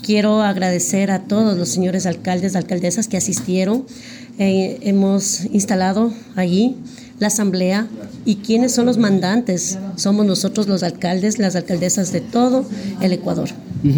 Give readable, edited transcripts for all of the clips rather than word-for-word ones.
Quiero agradecer a todos los señores alcaldes, alcaldesas que asistieron. Hemos instalado allí la asamblea. ¿Y quiénes son los mandantes? Somos nosotros los alcaldes, las alcaldesas de todo el Ecuador.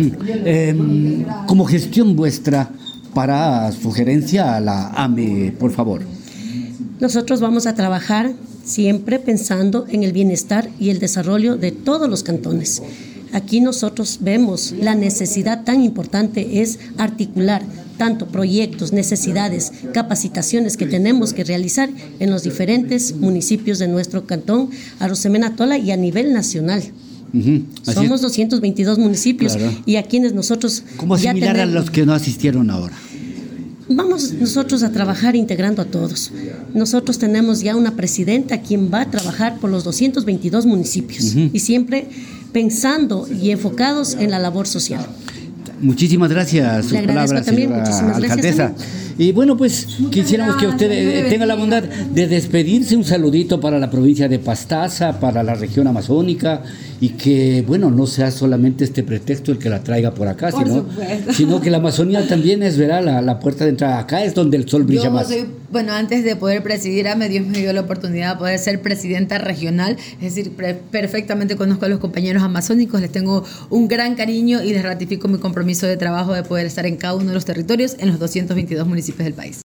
Como gestión vuestra, para sugerencia a la AME, por favor. Nosotros vamos a trabajar siempre pensando en el bienestar y el desarrollo de todos los cantones. Aquí nosotros vemos la necesidad tan importante es articular tanto proyectos, necesidades, capacitaciones que tenemos que realizar en los diferentes municipios de nuestro cantón Arosemena Tola y a nivel nacional. Somos 222 municipios, claro. Y a quienes nosotros... ¿Cómo asimilar a los que no asistieron ahora? Vamos nosotros a trabajar integrando a todos. Nosotros tenemos ya una presidenta quien va a trabajar por los 222 municipios y siempre pensando y enfocados en la labor social. Muchísimas gracias. Sus palabras, también, muchísimas alcaldesa. Gracias. Y bueno, pues quisiéramos que usted tenga la bondad de despedirse. Un saludito para la provincia de Pastaza, para la región amazónica, y que, bueno, no sea solamente este pretexto el que la traiga por acá, sino que la Amazonía también es, verá, la puerta de entrada. Acá es donde el sol brilla más. Bueno, antes de poder presidir AME, Dios me dio la oportunidad de poder ser presidenta regional, es decir, perfectamente conozco a los compañeros amazónicos, les tengo un gran cariño y les ratifico mi compromiso de trabajo de poder estar en cada uno de los territorios en los 222 municipios del país.